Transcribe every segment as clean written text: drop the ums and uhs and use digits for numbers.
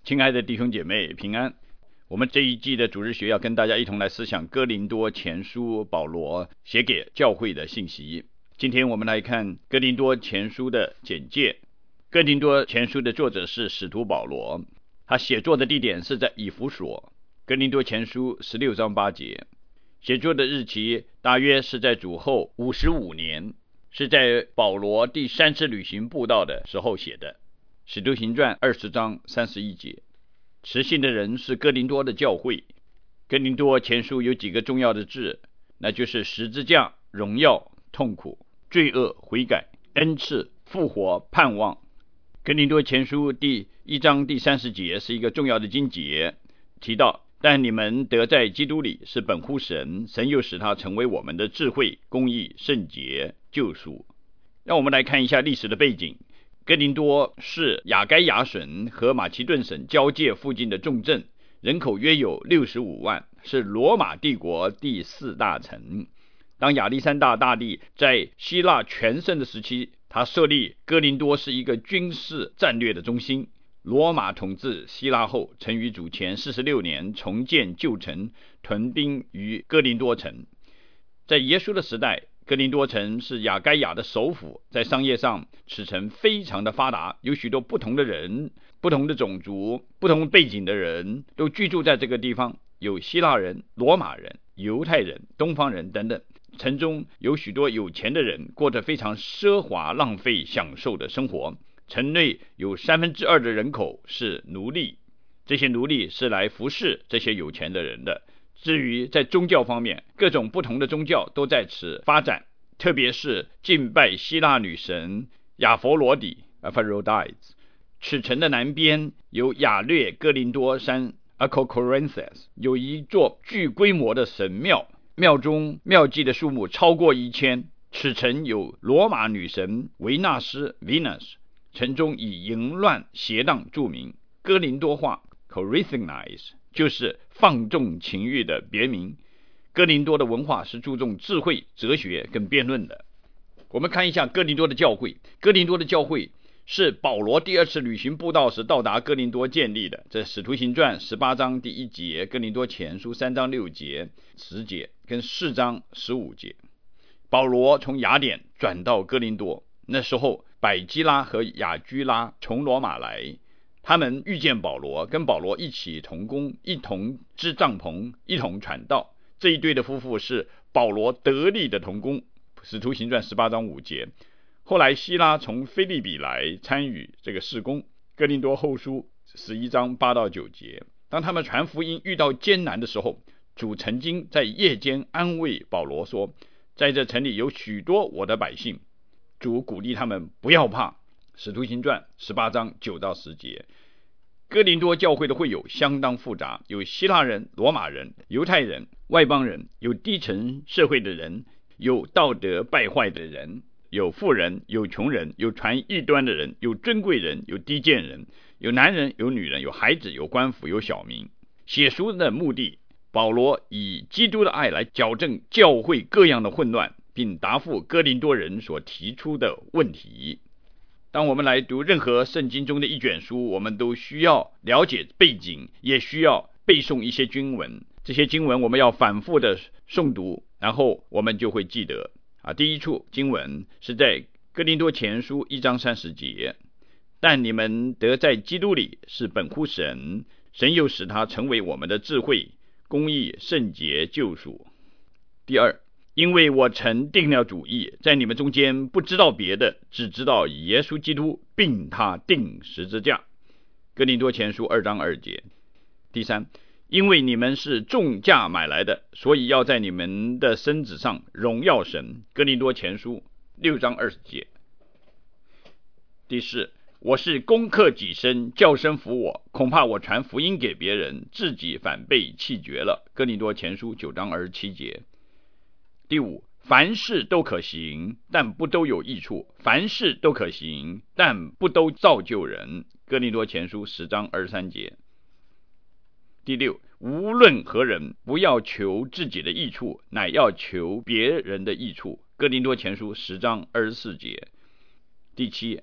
亲爱的弟兄姐妹平安。我们这一季的主日学要跟大家一同来思想哥林多前书保罗写给教会的信息。今天我们来看哥林多前书的简介。哥林多前书的作者是使徒保罗，他写作的地点是在以弗所。哥林多前书16章8节，写作的日期大约是在主后55年，是在保罗第3次旅行布道的时候写的。使徒行传20章31节，持信的人是哥林多的教会。哥林多前书有几个重要的字，那就是十字架、荣耀、痛苦、罪恶、悔改、恩赐、复活、盼望。哥林多前书第1章第30节是一个重要的经节，提到但你们得在基督里是本乎神，神又使他成为我们的智慧、公义、圣洁、救赎。让我们来看一下历史的背景。哥林多是亚该亚省和马其顿省交界附近的重镇，人口约有65万，是罗马帝国第4大城。当亚历山大大帝在希腊全盛的时期，他设立哥林多是一个军事战略的中心。罗马统治希腊后，曾于主前46年重建旧城，屯兵于哥林多城。在耶稣的时代，哥林多城是亚该亚的首府，在商业上此城非常的发达，有许多不同的人、不同的种族、不同背景的人都居住在这个地方，有希腊人、罗马人、犹太人、东方人等等。城中有许多有钱的人，过着非常奢华、浪费、享受的生活。城内有2/3的人口是奴隶，这些奴隶是来服侍这些有钱的人的。至于在宗教方面，各种不同的宗教都在此发展，特别是敬拜希腊女神亚佛罗底 Aphrodite。 此城的南边有亚略哥林多山 Acrocorinthus， 有一座巨规模的神庙，庙中庙妓的数目超过1000。此城有罗马女神维纳斯 Venus， 城中以淫乱邪荡著名。哥林多话 Corinthianize 就是放纵情欲的别名。哥林多的文化是注重智慧、哲学跟辩论的。我们看一下哥林多的教会。哥林多的教会是保罗第2次旅行布道时到达哥林多建立的，这使徒行传18章第1节，哥林多前书3章6节、10节跟4章15节。保罗从雅典转到哥林多，那时候百基拉和雅居拉从罗马来，他们遇见保罗，跟保罗一起同工，一同支帐篷，一同传道。这一对的夫妇是保罗得力的同工，使徒行传18章5节。后来希拉从腓立比来参与这个事工，哥林多后书11章8到9节。当他们传福音遇到艰难的时候，主曾经在夜间安慰保罗说，在这城里有许多我的百姓，主鼓励他们不要怕。使徒行传18章9到10节。哥林多教会的会友相当复杂，有希腊人、罗马人、犹太人、外邦人，有低层社会的人，有道德败坏的人，有富人，有穷人，有传异端的人，有尊贵人，有低贱人，有男人，有女人，有孩子，有官府，有小民。写书的目的，保罗以基督的爱来矫正教会各样的混乱，并答复哥林多人所提出的问题。当我们来读任何圣经中的一卷书，我们都需要了解背景，也需要背诵一些经文。这些经文我们要反复的诵读，然后我们就会记得。第一处经文是在哥林多前书1章30节，但你们得在基督里是本乎神，神又使他成为我们的智慧、公义、圣洁、救赎。第二，因为我曾定了主意，在你们中间不知道别的，只知道耶稣基督，并他钉十字架。哥林多前书2章2节。第三，因为你们是重价买来的，所以要在你们的身子上荣耀神。哥林多前书6章20节。第四，我是攻克己身，叫身服我，恐怕我传福音给别人，自己反被弃绝了。哥林多前书9章27节。第五，凡事都可行，但不都有益处；凡事都可行，但不都造就人。哥林多前书10章23节。第六，无论何人，不要求自己的益处，乃要求别人的益处。哥林多前书10章24节。第七，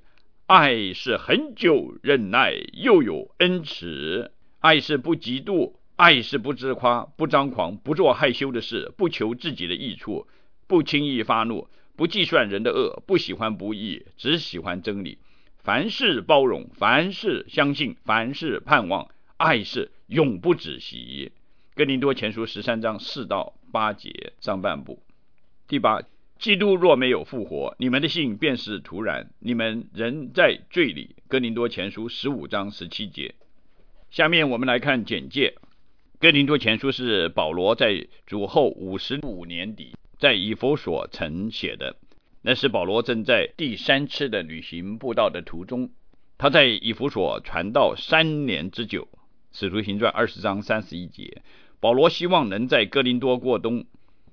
爱是恒久忍耐，又有恩慈。爱是不嫉妒，爱是不自夸，不张狂，不做害羞的事，不求自己的益处，不轻易发怒，不计算人的恶，不喜欢不义，只喜欢真理。凡事包容，凡事相信，凡事盼望，爱是永不止息。哥林多前书13章4到8节上半部。第8，基督若没有复活，你们的信便是徒然，你们仍在罪里。哥林多前书15章17节。下面我们来看简介。哥林多前书是保罗在主后55年底在以弗所城写的，那是保罗正在第3次的旅行布道的途中，他在以弗所传道3年之久。使徒行传20章31节，保罗希望能在哥林多过冬。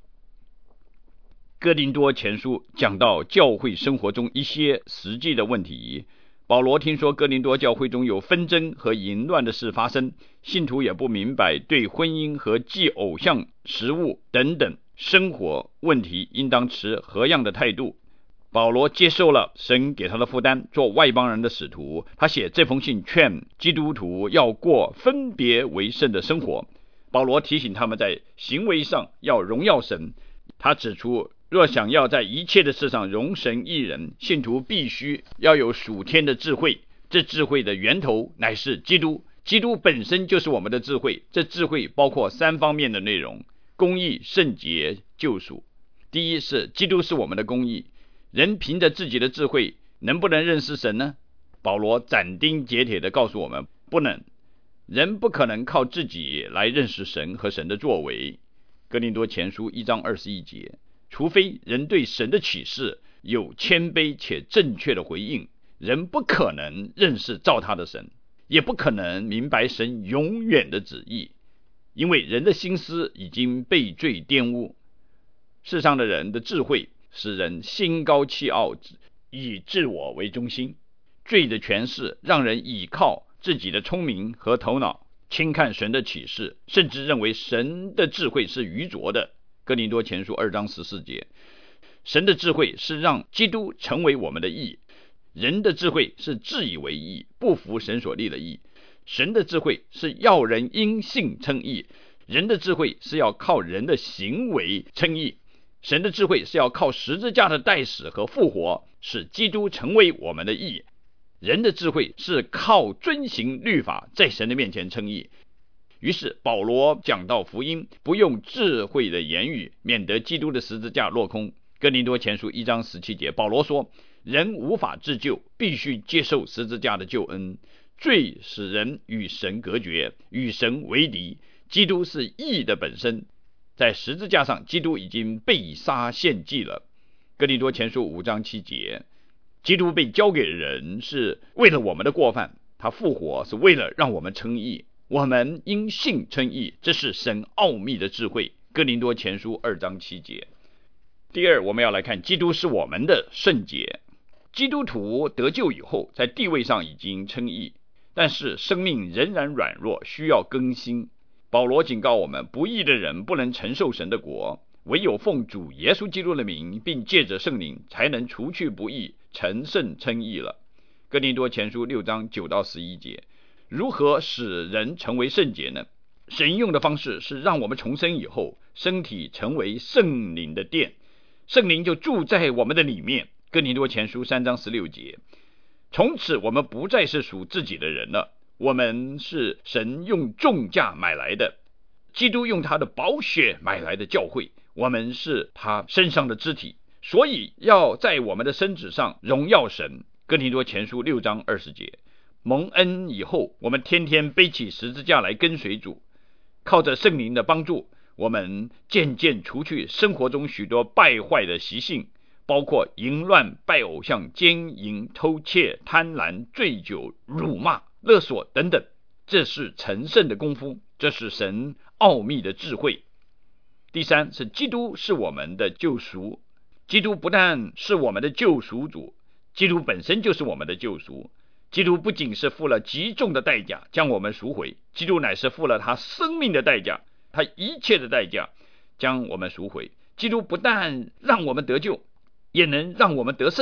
哥林多前书讲到教会生活中一些实际的问题。保罗听说哥林多教会中有纷争和淫乱的事发生，信徒也不明白对婚姻和祭偶像食物等等生活问题应当持何样的态度。保罗接受了神给他的负担，做外邦人的使徒。他写这封信劝基督徒要过分别为圣的生活。保罗提醒他们在行为上要荣耀神。他指出，若想要在一切的事上容神一人，信徒必须要有属天的智慧。这智慧的源头乃是基督，基督本身就是我们的智慧。这智慧包括3方面的内容：公义、圣洁、救赎。第一是基督是我们的公义。人凭着自己的智慧能不能认识神呢？保罗斩钉截铁地告诉我们，不能。人不可能靠自己来认识神和神的作为。哥林多前书1章21节，除非人对神的启示有谦卑且正确的回应，人不可能认识造他的神，也不可能明白神永远的旨意，因为人的心思已经被罪玷污。世上的人的智慧使人心高气傲，以自我为中心。罪的权势让人倚靠自己的聪明和头脑，轻看神的启示，甚至认为神的智慧是愚拙的。哥林多前书2章14节。神的智慧是让基督成为我们的义，人的智慧是自以为义，不服神所立的义。神的智慧是要人因信称义，人的智慧是要靠人的行为称义。神的智慧是要靠十字架的代死和复活，使基督成为我们的义。人的智慧是靠遵行律法，在神的面前称义。于是保罗讲到福音，不用智慧的言语，免得基督的十字架落空。哥林多前书1章17节，保罗说，人无法自救，必须接受十字架的救恩。罪使人与神隔绝，与神为敌。基督是义的本身，在十字架上，基督已经被杀献祭了。哥林多前书5章7节，基督被交给人是为了我们的过犯，他复活是为了让我们称义。我们因信称义，这是神奥秘的智慧。哥林多前书2章7节。第二，我们要来看基督是我们的圣洁。基督徒得救以后，在地位上已经称义，但是生命仍然软弱，需要更新。保罗警告我们，不义的人不能承受神的国，唯有奉主耶稣基督的名，并借着圣灵，才能除去不义，成圣称义了。哥林多前书6章9到11节。如何使人成为圣洁呢？神用的方式是让我们重生以后，身体成为圣灵的殿，圣灵就住在我们的里面。哥林多前书3章16节。从此我们不再是属自己的人了，我们是神用重价买来的，基督用他的宝血买来的教会，我们是他身上的肢体，所以要在我们的身子上荣耀神。哥林多前书6章20节。蒙恩以后，我们天天背起十字架来跟随主，靠着圣灵的帮助，我们渐渐除去生活中许多败坏的习性，包括淫乱、拜偶像、奸淫、偷窃、贪婪、醉酒、辱骂、勒索等等。这是成圣的功夫，这是神奥秘的智慧。第三是基督是我们的救赎。基督不但是我们的救赎主，基督本身就是我们的救赎。基督不仅是付了极重的代价将我们赎回，基督乃是付了他生命的代价，他一切的代价将我们赎回。基督不但让我们得救，也能让我们得胜。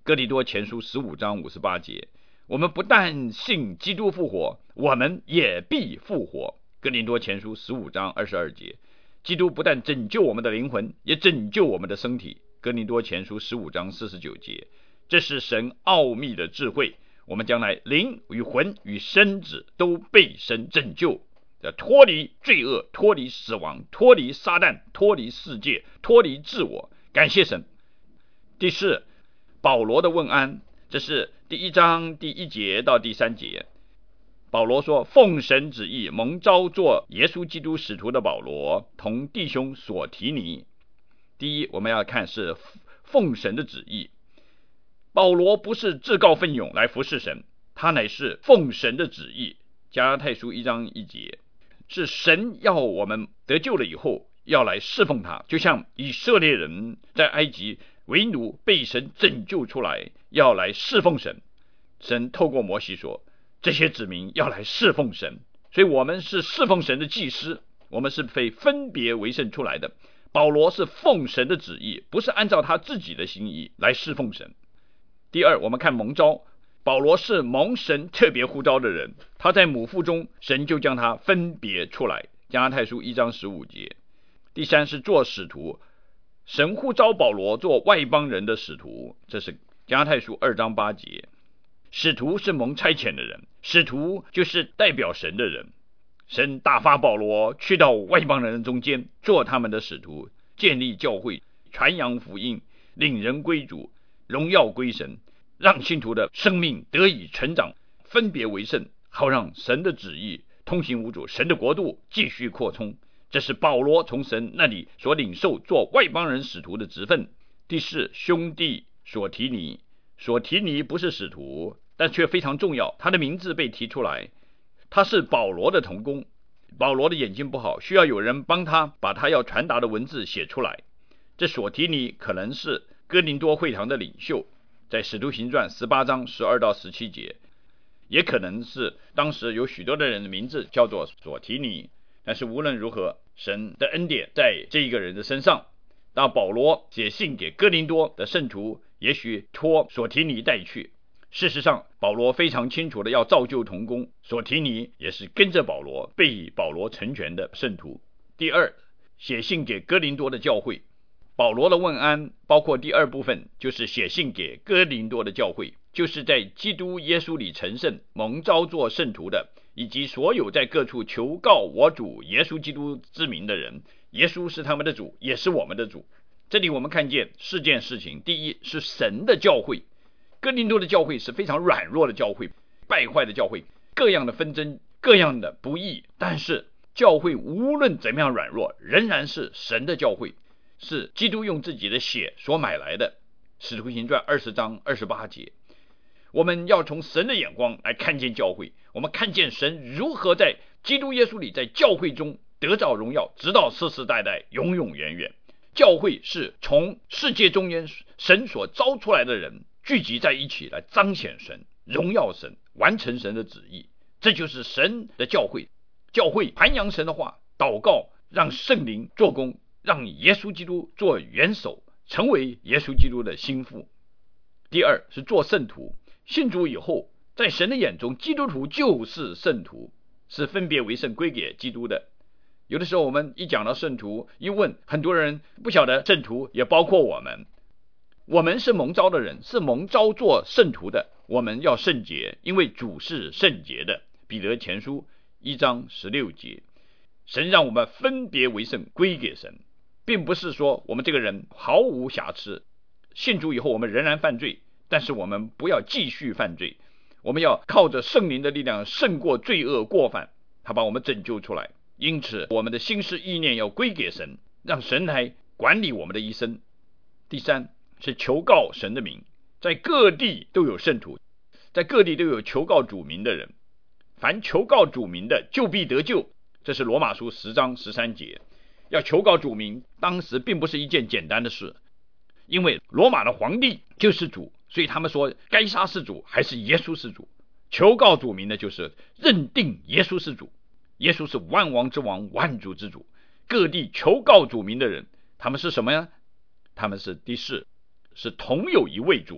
哥林多前书15章58节，我们不但信基督复活，我们也必复活。哥林多前书15章22节，基督不但拯救我们的灵魂，也拯救我们的身体。哥林多前书15章49节，这是神奥秘的智慧，我们将来灵与魂与身子都被神拯救，脱离罪恶，脱离死亡，脱离撒旦，脱离世界，脱离自我。感谢神。第四，保罗的问安，这是第1章第1节到第3节。保罗说，奉神旨意蒙召做耶稣基督使徒的保罗，同弟兄所提尼。第一，我们要看是奉神的旨意。保罗不是自告奋勇来服侍神，他乃是奉神的旨意。加拉太书1章1节，是神要我们得救了以后要来侍奉他，就像以色列人在埃及为奴被神拯救出来，要来侍奉神。神透过摩西说，这些子民要来侍奉神，所以我们是侍奉神的祭司，我们是被分别为圣出来的。保罗是奉神的旨意，不是按照他自己的心意来侍奉神。第二，我们看蒙召，保罗是蒙神特别呼召的人，他在母腹中，神就将他分别出来。加拉太书1章15节。第三是做使徒，神呼召保罗做外邦人的使徒，这是加拉太书2章8节。使徒是蒙差遣的人，使徒就是代表神的人。神打发保罗去到外邦人中间，做他们的使徒，建立教会，传扬福音，领人归主，荣耀归神，让信徒的生命得以成长，分别为圣，好让神的旨意通行无阻，神的国度继续扩充。这是保罗从神那里所领受做外邦人使徒的职分。第四，兄弟所提尼。所提尼不是使徒，但却非常重要，他的名字被提出来，他是保罗的同工。保罗的眼睛不好，需要有人帮他把他要传达的文字写出来。这所提尼可能是哥林多会堂的领袖，在使徒行传18章12到17节，也可能是当时有许多的人的名字叫做所提尼。但是无论如何，神的恩典在这一个人的身上。当保罗写信给哥林多的圣徒，也许托所提尼带去。事实上，保罗非常清楚的要造就同工，所提尼也是跟着保罗，被保罗成全的圣徒。第二，写信给哥林多的教会。保罗的问安包括第二部分，就是写信给哥林多的教会，就是在基督耶稣里成圣蒙召做圣徒的，以及所有在各处求告我主耶稣基督之名的人。耶稣是他们的主，也是我们的主。这里我们看见4件事情。第一，是神的教会。哥林多的教会是非常软弱的教会，败坏的教会，各样的纷争，各样的不义，但是教会无论怎么样软弱，仍然是神的教会，是基督用自己的血所买来的。使徒行传20章28节。我们要从神的眼光来看见教会，我们看见神如何在基督耶稣里，在教会中得着荣耀，直到世世代代，永永远远。教会是从世界中间神所招出来的人聚集在一起，来彰显神，荣耀神，完成神的旨意。这就是神的教会。教会传扬神的话，祷告，让圣灵做工，让耶稣基督做元首，成为耶稣基督的心腹。第二，是做圣徒。信主以后，在神的眼中，基督徒就是圣徒，是分别为圣归给基督的。有的时候我们一讲到圣徒，一问，很多人不晓得圣徒也包括我们。我们是蒙召的人，是蒙召做圣徒的，我们要圣洁，因为主是圣洁的。彼得前书1章16节。神让我们分别为圣归给神，并不是说我们这个人毫无瑕疵，信主以后我们仍然犯罪，但是我们不要继续犯罪，我们要靠着圣灵的力量胜过罪恶过犯，他把我们拯救出来。因此我们的心思意念要归给神，让神来管理我们的一生。第三，是求告神的名。在各地都有圣徒，在各地都有求告主名的人，凡求告主名的就必得救，这是罗马书10章13节。要求告主名，当时并不是一件简单的事，因为罗马的皇帝就是主，所以他们说该杀是主还是耶稣是主。求告主名的就是认定耶稣是主，耶稣是万王之王，万主之主。各地求告主名的人，他们是什么呀？他们是第四，是同有一位主。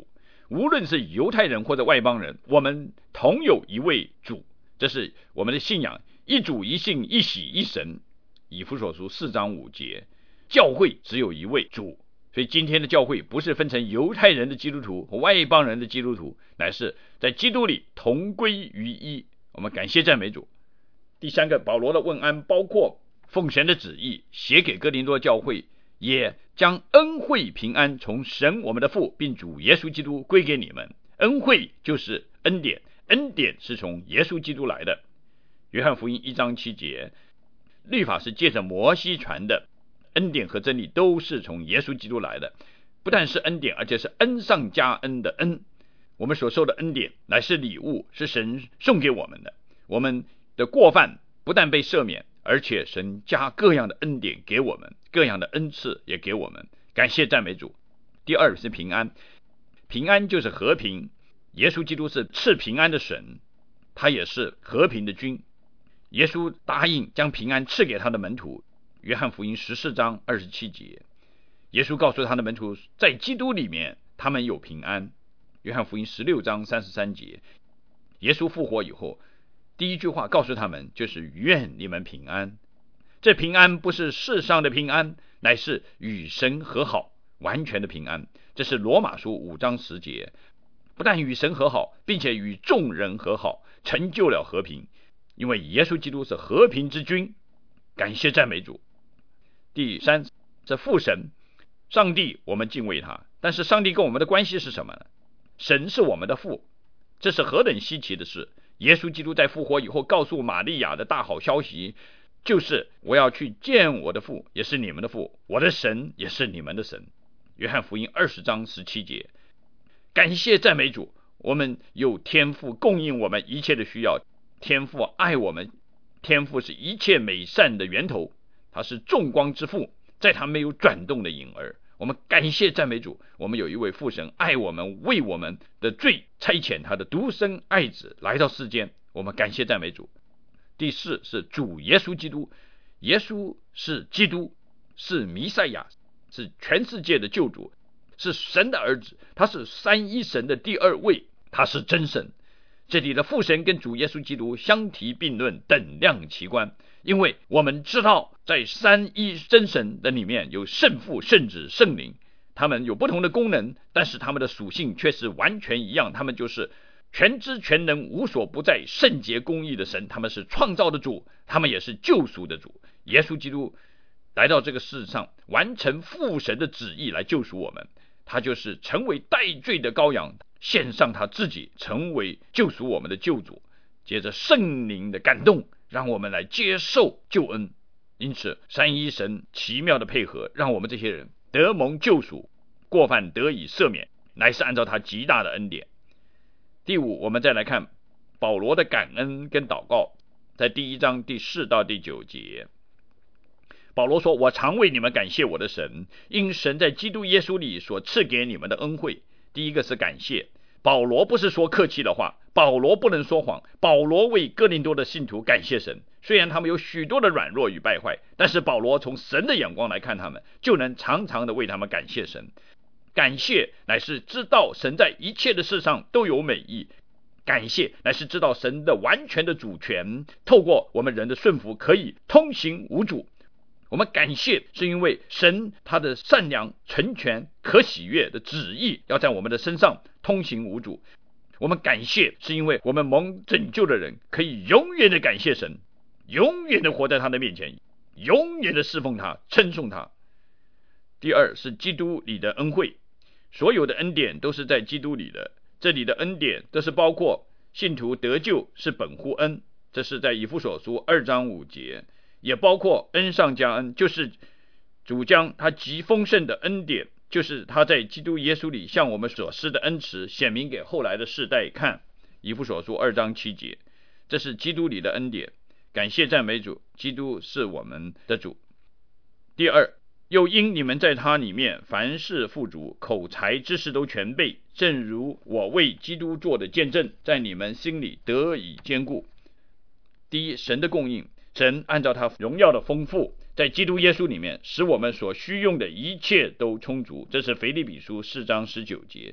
无论是犹太人或者外邦人，我们同有一位主，这是我们的信仰，一主一信一洗一神。以弗所书4章5节，教会只有一位主，所以今天的教会不是分成犹太人的基督徒和外邦人的基督徒，乃是在基督里同归于一。我们感谢赞美主。第三个，保罗的问安包括奉神的旨意写给哥林多教会，也将恩惠平安从神我们的父并主耶稣基督归给你们。恩惠就是恩典，恩典是从耶稣基督来的。约翰福音1章7节，律法是借着摩西传的，恩典和真理都是从耶稣基督来的。不但是恩典，而且是恩上加恩的恩。我们所受的恩典乃是礼物，是神送给我们的。我们的过犯不但被赦免，而且神加各样的恩典给我们，各样的恩赐也给我们。感谢赞美主。第二是平安，平安就是和平。耶稣基督是赐平安的神，他也是和平的君。耶稣答应将平安赐给他的门徒。约翰福音14章27节，耶稣告诉他的门徒，在基督里面他们有平安。约翰福音16章33节，耶稣复活以后，第一句话告诉他们就是愿你们平安。这平安不是世上的平安，乃是与神和好，完全的平安。这是罗马书5章10节，不但与神和好，并且与众人和好，成就了和平。因为耶稣基督是和平之君。感谢赞美主。第三是父神，上帝我们敬畏他，但是上帝跟我们的关系是什么呢？神是我们的父，这是何等稀奇的事。耶稣基督在复活以后告诉玛利亚的大好消息，就是我要去见我的父，也是你们的父，我的神也是你们的神。约翰福音20章17节。感谢赞美主，我们有天父供应我们一切的需要，天父爱我们，天父是一切美善的源头，他是众光之父，在他没有转动的影儿。我们感谢赞美主，我们有一位父神爱我们，为我们的罪差遣他的独生爱子来到世间。我们感谢赞美主。第四是主耶稣基督，耶稣是基督，是弥赛亚，是全世界的救主，是神的儿子，他是三一神的第二位，他是真神。这里的父神跟主耶稣基督相提并论，等量齐观。因为我们知道在三一真神的里面有圣父、圣子、圣灵，他们有不同的功能，但是他们的属性却是完全一样。他们就是全知全能、无所不在、圣洁公义的神，他们是创造的主，他们也是救赎的主。耶稣基督来到这个世上，完成父神的旨意来救赎我们，他就是成为代罪的羔羊，献上他自己，成为救赎我们的救主。接着圣灵的感动，让我们来接受救恩。因此三一神奇妙的配合，让我们这些人得蒙救赎，过犯得以赦免，乃是按照他极大的恩典。第五，我们再来看保罗的感恩跟祷告，在第1章第4到第9节。保罗说，我常为你们感谢我的神，因神在基督耶稣里所赐给你们的恩惠。第一个是感谢，保罗不是说客气的话，保罗不能说谎，保罗为哥林多的信徒感谢神。虽然他们有许多的软弱与败坏，但是保罗从神的眼光来看他们，就能常常的为他们感谢神。感谢乃是知道神在一切的事上都有美意，感谢乃是知道神的完全的主权，透过我们人的顺服可以通行无阻。我们感谢是因为神他的善良、纯全、可喜悦的旨意要在我们的身上通行无阻。我们感谢是因为我们蒙拯救的人可以永远的感谢神，永远的活在他的面前，永远的侍奉他、称颂他。第二是基督里的恩惠，所有的恩典都是在基督里的。这里的恩典都是包括信徒得救是本乎恩，这是在以弗所书2章5节，也包括恩上加恩，就是主将他极丰盛的恩典，就是他在基督耶稣里向我们所施的恩慈显明给后来的世代看。以弗所书2章7节，这是基督里的恩典。感谢赞美主，基督是我们的主。第二，又因你们在他里面凡事富足，口才知识都全备，正如我为基督做的见证，在你们心里得以坚固。第一，神的供应，神按照他荣耀的丰富，在基督耶稣里面使我们所需用的一切都充足，这是腓立比书4章19节。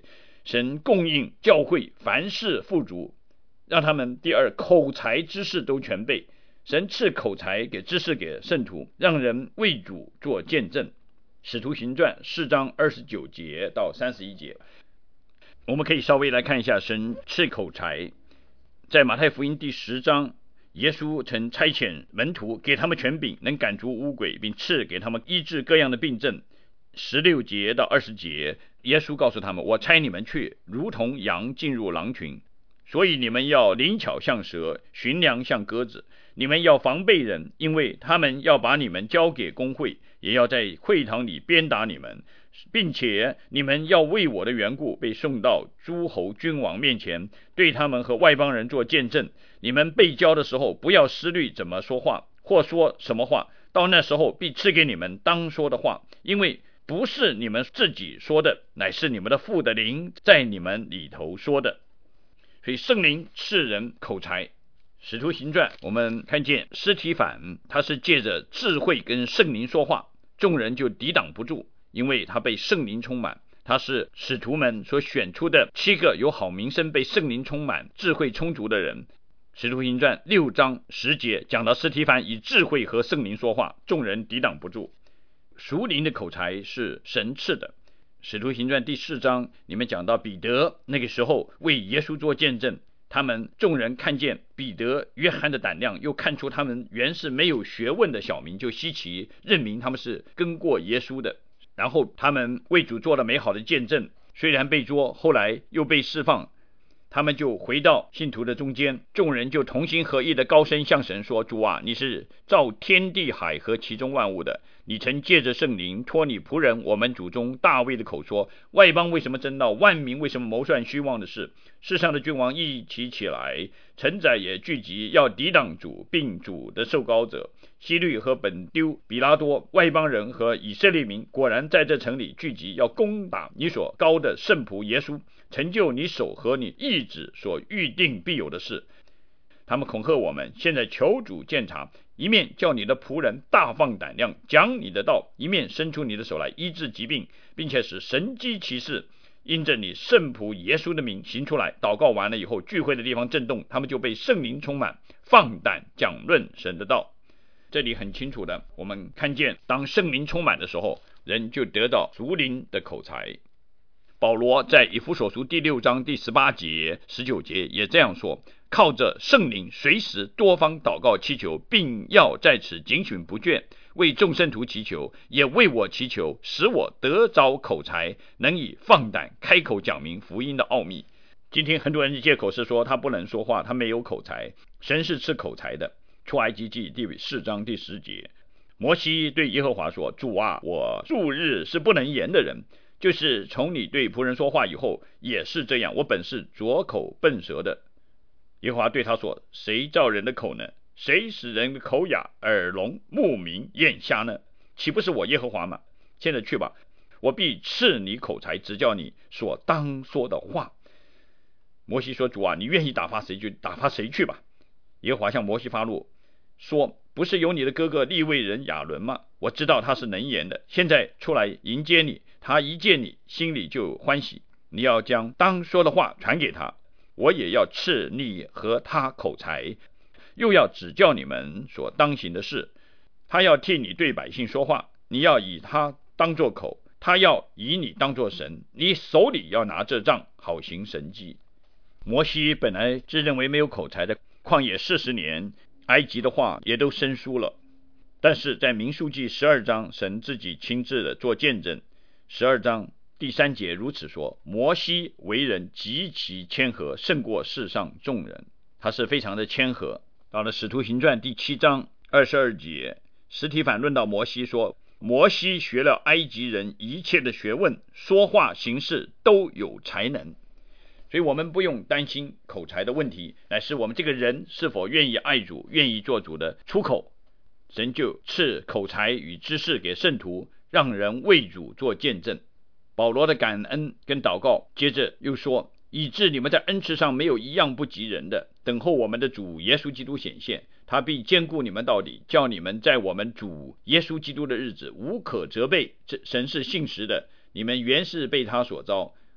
神供应教会凡事富足，让他们第二口才知识都全备。神赐口才给知识给圣徒，让人为主做见证。使徒行传4章29节到31节，我们可以稍微来看一下神赐口才。在马太福音第10章，耶稣曾差遣门徒，给他们权柄，能赶逐污鬼，并赐给他们医治各样的病症。16节到20节，耶稣告诉他们，我差你们去，如同羊进入狼群，所以你们要灵巧像蛇，驯良像鸽子。你们要防备人，因为他们要把你们交给公会，也要在会堂里鞭打你们，并且你们要为我的缘故被送到诸侯君王面前，对他们和外邦人做见证。你们被交的时候，不要思虑怎么说话，或说什么话，到那时候必赐给你们当说的话，因为不是你们自己说的，乃是你们的父的灵在你们里头说的。所以圣灵赐人口才。使徒行传我们看见司提反，他是借着智慧跟圣灵说话，众人就抵挡不住，因为他被圣灵充满。他是使徒们所选出的7个有好名声、被圣灵充满、智慧充足的人。使徒行传6章10节讲到司提反以智慧和圣灵说话，众人抵挡不住。属灵的口才是神赐的。使徒行传第4章你们讲到彼得，那个时候为耶稣做见证，他们众人看见彼得、约翰的胆量，又看出他们原是没有学问的小民，就稀奇，认明他们是跟过耶稣的。然后他们为主做了美好的见证，虽然被捉，后来又被释放，他们就回到信徒的中间，众人就同心合意的高声向神说，主啊，你是造天地海和其中万物的，你曾借着圣灵托你仆人我们祖宗大卫的口说，外邦为什么争闹，万民为什么谋算虚妄的事？世上的君王一起起来，臣宰也聚集，要抵挡主并主的受膏者。希律和本丢、比拉多、外邦人和以色列民果然在这城里聚集，要攻打你所膏的圣仆耶稣，成就你手和你意志所预定必有的事。他们恐吓我们，现在求主鉴察，一面叫你的仆人大放胆量讲你的道，一面伸出你的手来医治疾病，并且使神迹奇事因着你圣仆耶稣的名行出来。祷告完了以后，聚会的地方震动，他们就被圣灵充满，放胆讲论神的道。这里很清楚的，我们看见当圣灵充满的时候，人就得到属灵的口才。保罗在以弗所书第6章第18节、19节也这样说，靠着圣灵随时多方祷告祈求，并要在此警醒不倦，为众圣徒祈求，也为我祈求，使我得着口才，能以放胆开口讲明福音的奥秘。今天很多人借口是说他不能说话，他没有口才，神是赐口才的。出埃及记第4章第10节，摩西对耶和华说，主啊，我素日是不能言的人，就是从你对仆人说话以后也是这样，我本是拙口笨舌的。耶和华对他说，谁造人的口呢？谁使人的口哑、耳聋、目明、眼瞎呢？岂不是我耶和华吗？现在去吧，我必赐你口才，指教你所当说的话。摩西说，主啊，你愿意打发谁就打发谁去吧。耶和华向摩西发怒说，不是有你的哥哥利未人亚伦吗？我知道他是能言的，现在出来迎接你，他一见你心里就欢喜，你要将当说的话传给他，我也要赐你和他口才，又要指教你们所当行的事。他要替你对百姓说话，你要以他当作口，他要以你当作神，你手里要拿这杖，好行神迹。摩西本来自认为没有口才的，旷野40年，埃及的话也都生疏了，但是在民数记12章，神自己亲自的做见证。12章第3节如此说，摩西为人极其谦和，胜过世上众人。他是非常的谦和。到了使徒行传第7章22节，司提反论到摩西说，摩西学了埃及人一切的学问，说话行事都有才能。所以我们不用担心口才的问题，乃是我们这个人是否愿意爱主，愿意做主的出口，神就赐口才与知识给圣徒，让人为主做见证。保罗的感恩跟祷告，接着又说，以致你们在恩赐上没有一样不及人的，等候我们的主耶稣基督显现，他必坚固你们到底，叫你们在我们主耶稣基督的日子无可责备。神是信实的，你们原是被他所招，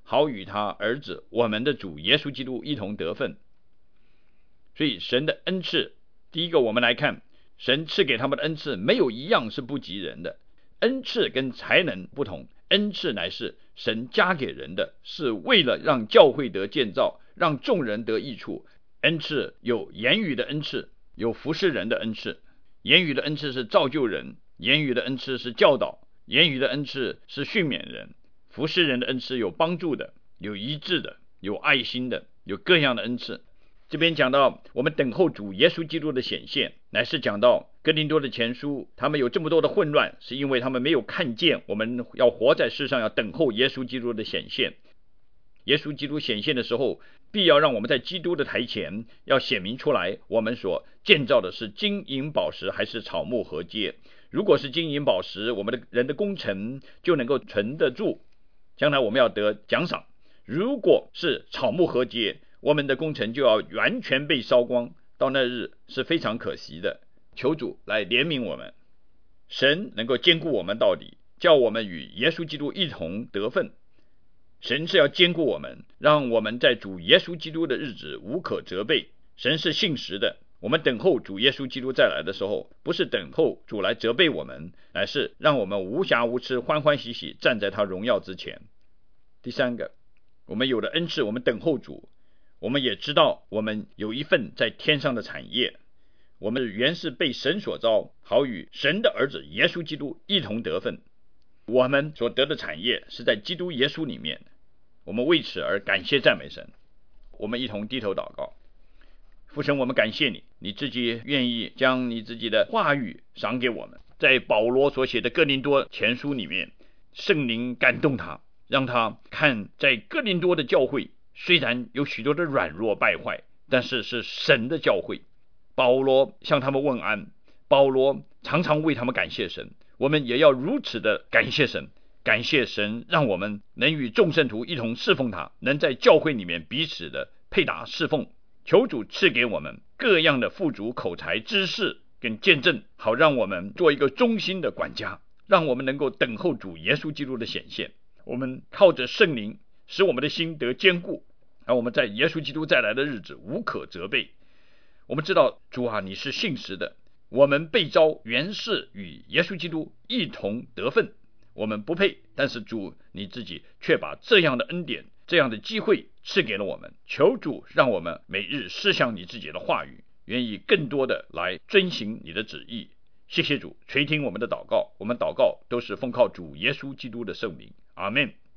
好与他儿子我们的主耶稣基督一同得分。所以神的恩赐，第一个我们来看，神赐给他们的恩赐没有一样是不及人的。恩赐跟才能不同，恩赐乃是神加给人的，是为了让教会得建造，让众人得益处。恩赐有言语的恩赐，有服侍人的恩赐。言语的恩赐是造就人，言语的恩赐是教导，言语的恩赐是训勉人。服侍人的恩赐有帮助的，有医治的，有爱心的，有各样的恩赐。这边讲到我们等候主耶稣基督的显现，乃是讲到哥林多的前书，他们有这么多的混乱，是因为他们没有看见我们要活在世上，要等候耶稣基督的显现。耶稣基督显现的时候，必要让我们在基督的台前要显明出来，我们所建造的是金银宝石还是草木禾秸。如果是金银宝石，我们的人的工程就能够存得住，将来我们要得奖赏。如果是草木禾秸，我们的工程就要完全被烧光，到那日是非常可惜的。求主来怜悯我们，神能够兼顾我们到底，叫我们与耶稣基督一同得分。神是要兼顾我们，让我们在主耶稣基督的日子无可责备。神是信实的，我们等候主耶稣基督再来的时候，不是等候主来责备我们，乃是让我们无瑕无疵，欢欢喜喜站在他荣耀之前。第三个，我们有了恩赐，我们等候主，我们也知道我们有一份在天上的产业。我们原是被神所召，好与神的儿子耶稣基督一同得分。我们所得的产业是在基督耶稣里面，我们为此而感谢赞美神。我们一同低头祷告。父神，我们感谢你，你自己愿意将你自己的话语赏给我们。在保罗所写的哥林多前书里面，圣灵感动他，让他看在哥林多的教会虽然有许多的软弱败坏，但是是神的教会。保罗向他们问安，保罗常常为他们感谢神。我们也要如此的感谢神，感谢神让我们能与众圣徒一同侍奉他，能在教会里面彼此的配搭侍奉。求主赐给我们各样的富足口才知识跟见证，好让我们做一个忠心的管家，让我们能够等候主耶稣基督的显现。我们靠着圣灵使我们的心得坚固，让我们在耶稣基督再来的日子无可责备。我们知道主啊，你是信实的，我们被召原是与耶稣基督一同得分，我们不配，但是主你自己却把这样的恩典，这样的机会赐给了我们。求主让我们每日思想你自己的话语，愿意更多的来遵行你的旨意。谢谢主垂听我们的祷告，我们祷告都是奉靠主耶稣基督的圣名，阿们。